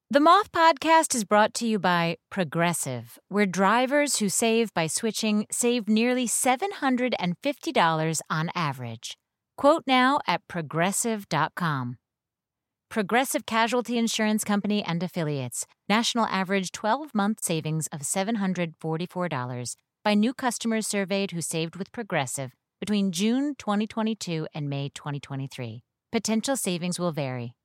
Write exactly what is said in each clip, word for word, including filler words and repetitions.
The Moth Podcast is brought to you by Progressive, where drivers who save by switching save nearly seven hundred fifty dollars on average. Quote now at progressive dot com. Progressive Casualty Insurance Company and Affiliates. National average twelve-month savings of seven hundred forty-four dollars by new customers surveyed who saved with Progressive between June twenty twenty-two and May twenty twenty-three. Potential savings will vary.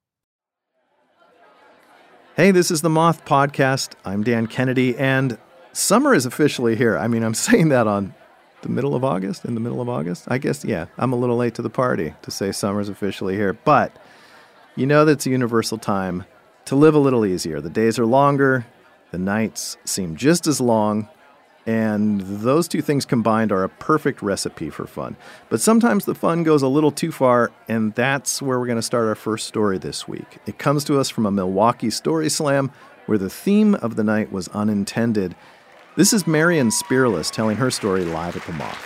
Hey, this is the Moth Podcast. I'm Dan Kennedy, and summer is officially here. I mean, I'm saying that on the middle of August, in the middle of August. I guess, yeah, I'm a little late to the party to say summer's officially here. But you know that's a universal time to live a little easier. The days are longer, the nights seem just as long, and those two things combined are a perfect recipe for fun. But sometimes the fun goes a little too far, and that's where we're going to start our first story this week. It comes to us from a Milwaukee Story Slam where the theme of the night was unintended. This is Marion Spearless telling her story live at the Moth.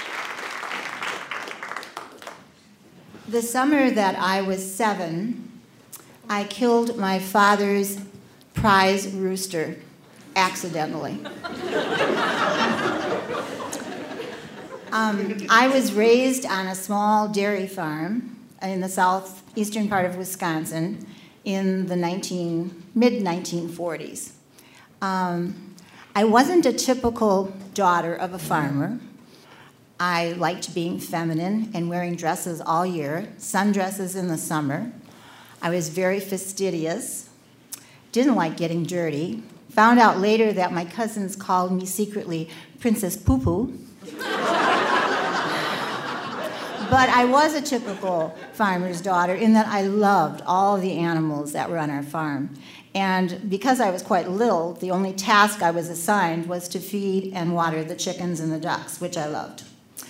The summer that I was seven, I killed my father's prize rooster accidentally. um, I was raised on a small dairy farm in the southeastern part of Wisconsin in the nineteen, mid nineteen forties. Um, I wasn't a typical daughter of a farmer. I liked being feminine and wearing dresses all year, sundresses in the summer. I was very fastidious, didn't like getting dirty. Found out later that my cousins called me secretly Princess Poo Poo. But I was a typical farmer's daughter in that I loved all the animals that were on our farm. And because I was quite little, the only task I was assigned was to feed and water the chickens and the ducks, which I loved.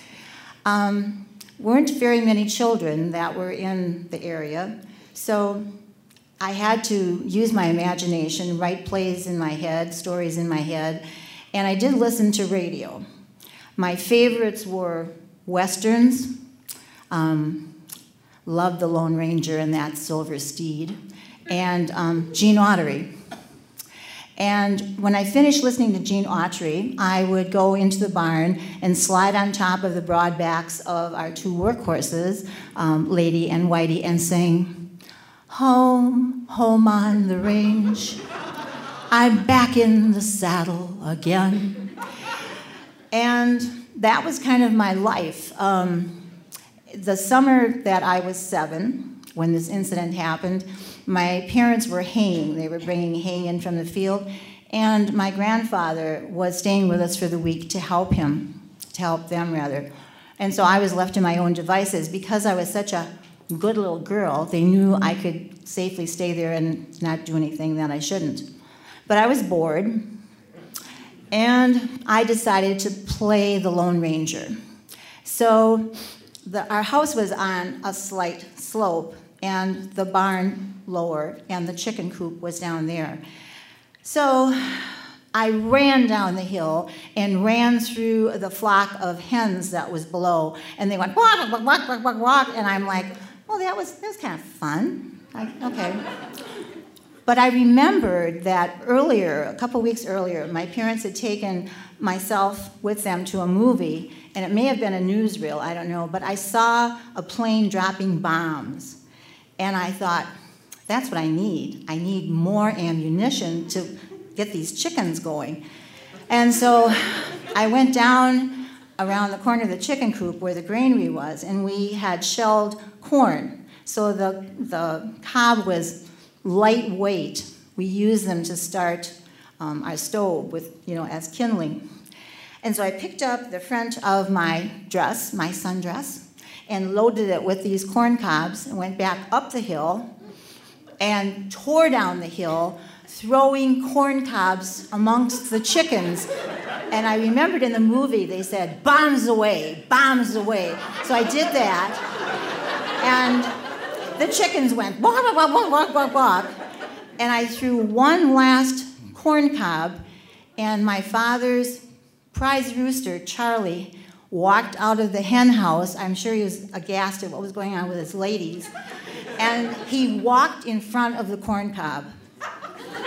Um, weren't very many children that were in the area, so I had to use my imagination, write plays in my head, stories in my head, and I did listen to radio. My favorites were Westerns, um, loved The Lone Ranger and That Silver Steed, and um, Gene Autry. And when I finished listening to Gene Autry, I would go into the barn and slide on top of the broad backs of our two workhorses, um, Lady and Whitey, and sing, "Home, home on the range, I'm back in the saddle again." And that was kind of my life. Um, the summer that I was seven, when this incident happened, my parents were haying. They were bringing hay in from the field, and my grandfather was staying with us for the week to help him, to help them rather. And so I was left to my own devices. Because I was such a good little girl, they knew I could safely stay there and not do anything that I shouldn't. But I was bored, and I decided to play the Lone Ranger. So the, our house was on a slight slope, and the barn lower, and the chicken coop was down there. So I ran down the hill and ran through the flock of hens that was below, and they went walk, walk, walk, walk, walk, walk, and I'm like, well, that was that was kind of fun. I, okay. But I remembered that earlier, a couple weeks earlier, my parents had taken myself with them to a movie, and it may have been a newsreel, I don't know, but I saw a plane dropping bombs. And I thought, that's what I need. I need more ammunition to get these chickens going. And so I went down around the corner of the chicken coop where the granary was, and we had shelled corn. So the, the cob was lightweight. We used them to start um, our stove with, you know, as kindling. And so I picked up the front of my dress, my sundress, and loaded it with these corn cobs and went back up the hill and tore down the hill, throwing corn cobs amongst the chickens. And I remembered in the movie they said, bombs away, bombs away. So I did that, and the chickens went walk, walk, walk, walk, walk, walk. And I threw one last corn cob, and my father's prize rooster, Charlie, walked out of the hen house. I'm sure he was aghast at what was going on with his ladies. And he walked in front of the corn cob.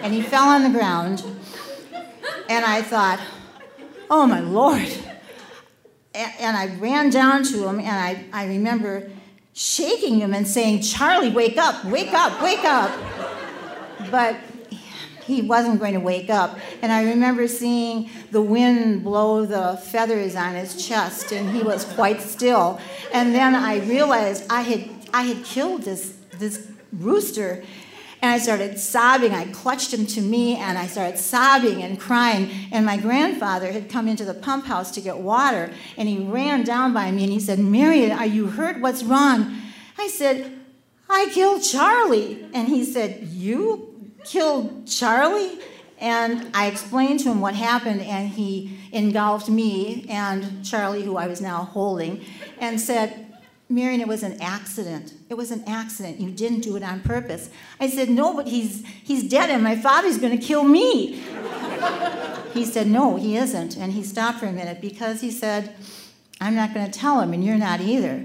and he fell on the ground. And I thought, oh, my Lord. And, and I ran down to him, and I, I remember shaking him and saying, Charlie, wake up, wake up, wake up. But he wasn't going to wake up. And I remember seeing the wind blow the feathers on his chest, and he was quite still. And then I realized I had I had killed this this rooster, and I started sobbing. I clutched him to me, and I started sobbing and crying. And my grandfather had come into the pump house to get water, and he ran down by me, and he said, Marion, are you hurt? What's wrong? I said, I killed Charlie. And he said, you killed Charlie? And I explained to him what happened, and he engulfed me and Charlie, who I was now holding, and said, Marion, it was an accident. It was an accident. You didn't do it on purpose. I said, no, but he's he's dead, and my father's going to kill me. He said, no, he isn't. And he stopped for a minute because he said, I'm not going to tell him, and you're not either.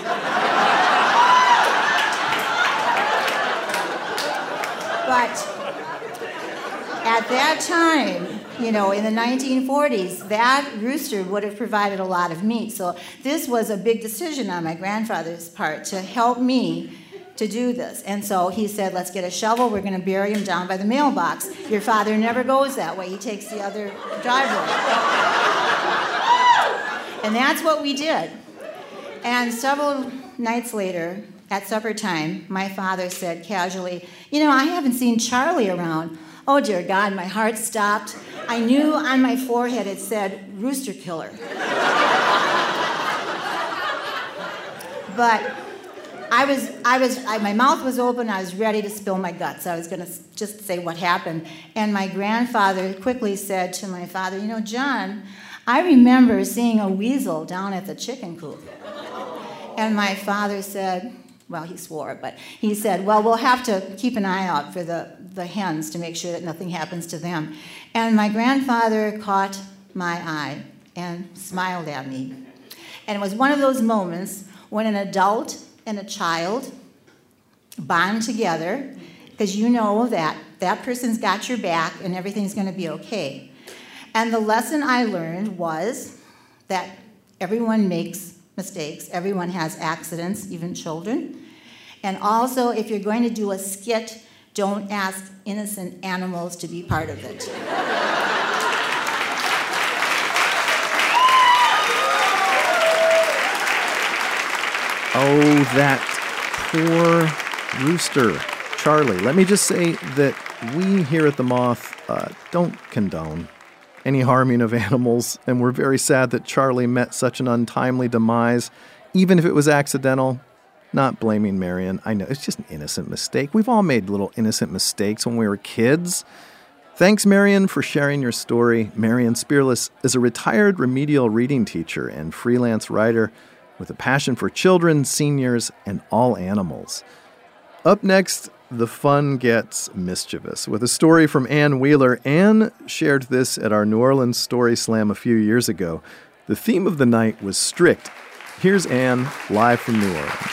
But at that time, you know, in the nineteen forties, that rooster would have provided a lot of meat. So this was a big decision on my grandfather's part to help me to do this. And so he said, let's get a shovel. We're going to bury him down by the mailbox. Your father never goes that way. He takes the other driveway. And that's what we did. And several nights later, at supper time, my father said casually, you know, I haven't seen Charlie around. Oh, dear God, my heart stopped. I knew on my forehead it said, rooster killer. But I was, I was, I, my mouth was open. I was ready to spill my guts. I was going to just say what happened. And my grandfather quickly said to my father, you know, John, I remember seeing a weasel down at the chicken coop. And my father said, well, he swore, but he said, well, we'll have to keep an eye out for the, the hens to make sure that nothing happens to them. And my grandfather caught my eye and smiled at me. And it was one of those moments when an adult and a child bond together, because you know that that person's got your back and everything's going to be okay. And the lesson I learned was that everyone makes mistakes. Everyone has accidents, even children. And also, if you're going to do a skit, don't ask innocent animals to be part of it. Oh, that poor rooster, Charlie. Let me just say that we here at The Moth uh, don't condone any harming of animals, and we're very sad that Charlie met such an untimely demise, even if it was accidental. Not blaming Marion. I know, it's just an innocent mistake. We've all made little innocent mistakes when we were kids. Thanks, Marion, for sharing your story. Marion Spearless is a retired remedial reading teacher and freelance writer with a passion for children, seniors, and all animals. Up next, the fun gets mischievous with a story from Ann Wheeler. Ann shared this at our New Orleans Story Slam a few years ago. The theme of the night was strict. Here's Ann, live from New Orleans.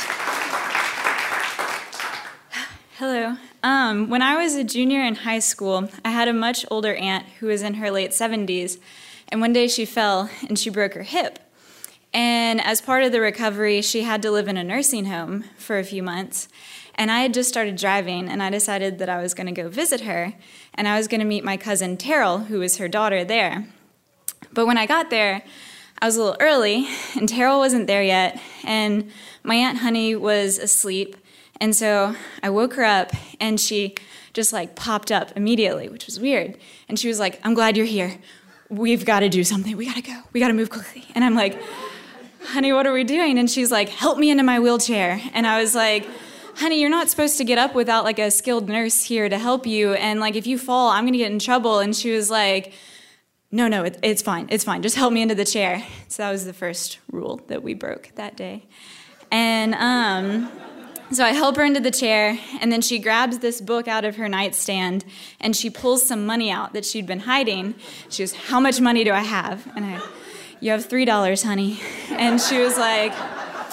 Hello. Um, when I was a junior in high school, I had a much older aunt who was in her late seventies, and one day she fell and she broke her hip. And as part of the recovery, she had to live in a nursing home for a few months. And I had just started driving, and I decided that I was going to go visit her, and I was going to meet my cousin Terrell, who was her daughter, there. But when I got there, I was a little early, and Terrell wasn't there yet, and my Aunt Honey was asleep. And so I woke her up, and she just, like, popped up immediately, which was weird. And she was like, I'm glad you're here. We've got to do something. We got to go. We got to move quickly. And I'm like, honey, what are we doing? And she's like, help me into my wheelchair. And I was like, honey, you're not supposed to get up without, like, a skilled nurse here to help you. And, like, if you fall, I'm going to get in trouble. And she was like, no, no, it, it's fine. It's fine. Just help me into the chair. So that was the first rule that we broke that day. And, um... So I help her into the chair, and then she grabs this book out of her nightstand, and she pulls some money out that she'd been hiding. She goes, how much money do I have? And I, you have three dollars, honey. And she was like,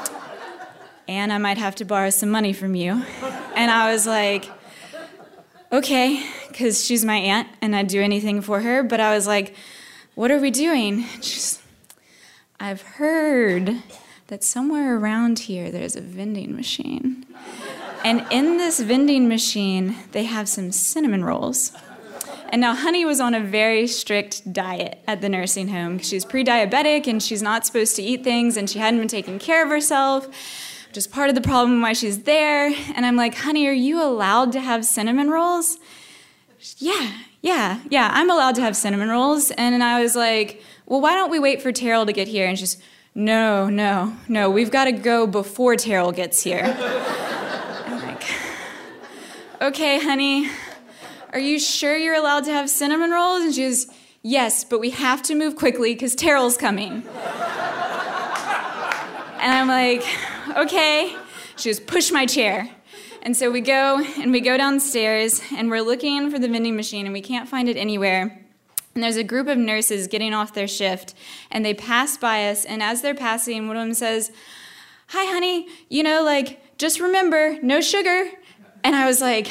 Ann, I might have to borrow some money from you. And I was like, okay, because she's my aunt and I'd do anything for her. But I was like, what are we doing? She's, I've heard that somewhere around here there's a vending machine. And in this vending machine, they have some cinnamon rolls. And now Honey was on a very strict diet at the nursing home. She's pre-diabetic and she's not supposed to eat things and she hadn't been taking care of herself, which is part of the problem why she's there. And I'm like, Honey, are you allowed to have cinnamon rolls? Yeah, yeah, yeah, I'm allowed to have cinnamon rolls. And I was like, well, why don't we wait for Terrell to get here? And she's, no, no, no, we've got to go before Terrell gets here. I'm like, okay, Honey, are you sure you're allowed to have cinnamon rolls? And she goes, yes, but we have to move quickly because Terrell's coming. And I'm like, okay. She goes, push my chair. And so we go, and we go downstairs, and we're looking for the vending machine, and we can't find it anywhere. And there's a group of nurses getting off their shift, and they pass by us, and as they're passing, one of them says, hi, honey, you know, like, just remember, no sugar. And I was like,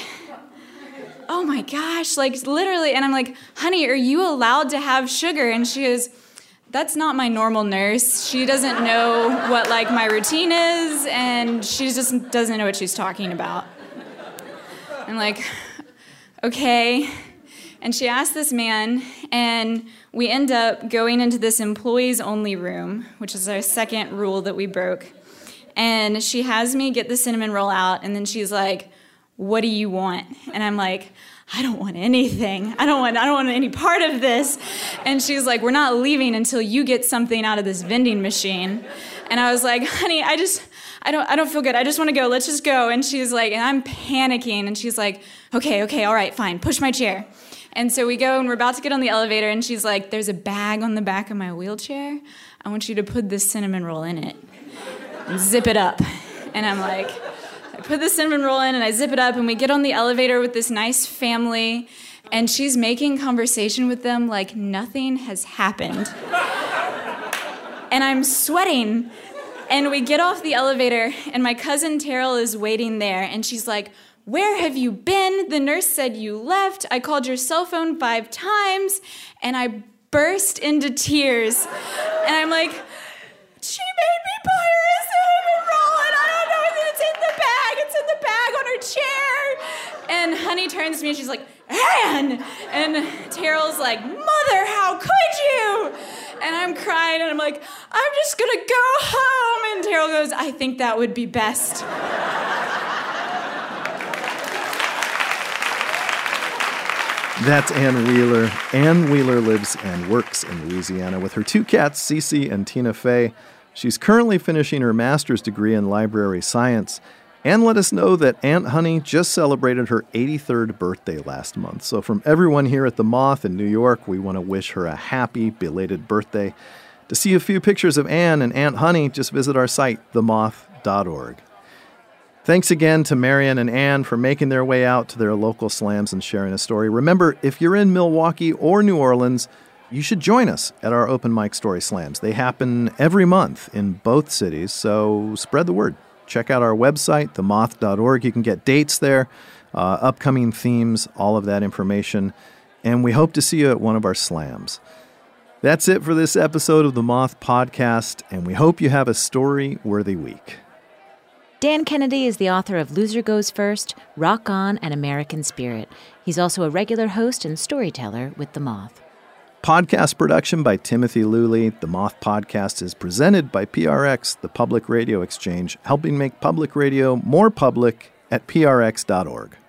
oh my gosh, like literally. And I'm like, honey, are you allowed to have sugar? And she goes, that's not my normal nurse. She doesn't know what like my routine is, and she just doesn't know what she's talking about. I'm like, okay. And she asked this man, and we end up going into this employees only room, which is our second rule that we broke. And she has me get the cinnamon roll out, and then she's like, what do you want? And I'm like, I don't want anything. I don't want I don't want any part of this. And she's like, we're not leaving until you get something out of this vending machine. And I was like, honey, I just I don't I don't feel good. I just want to go. Let's just go. And she's like, and I'm panicking, and she's like, okay, okay, all right, fine. Push my chair. And so we go, and we're about to get on the elevator, and she's like, there's a bag on the back of my wheelchair. I want you to put this cinnamon roll in it and zip it up. And I'm like, I put the cinnamon roll in and I zip it up, and we get on the elevator with this nice family, and she's making conversation with them like nothing has happened. And I'm sweating, and we get off the elevator, and my cousin Terrell is waiting there, and she's like, where have you been? The nurse said you left. I called your cell phone five times, and I burst into tears. And I'm like, she made me buy her a cinnamon roll, and I don't know if it's in the bag. It's in the bag on her chair. And Honey turns to me, and she's like, Anne! And Terrell's like, Mother, how could you? And I'm crying, and I'm like, I'm just gonna go home. And Terrell goes, I think that would be best. That's Ann Wheeler. Ann Wheeler lives and works in Louisiana with her two cats, Cece and Tina Fey. She's currently finishing her master's degree in library science. Ann let us know that Aunt Honey just celebrated her eighty-third birthday last month. So from everyone here at The Moth in New York, we want to wish her a happy, belated birthday. To see a few pictures of Ann and Aunt Honey, just visit our site, the moth dot org. Thanks again to Marian and Ann for making their way out to their local slams and sharing a story. Remember, if you're in Milwaukee or New Orleans, you should join us at our open mic story slams. They happen every month in both cities, so spread the word. Check out our website, the moth dot org. You can get dates there, uh, upcoming themes, all of that information. And we hope to see you at one of our slams. That's it for this episode of the Moth Podcast, and we hope you have a story-worthy week. Dan Kennedy is the author of Loser Goes First, Rock On, and American Spirit. He's also a regular host and storyteller with The Moth. Podcast production by Timothy Luley. The Moth Podcast is presented by P R X, the Public Radio Exchange, helping make public radio more public at P R X dot org.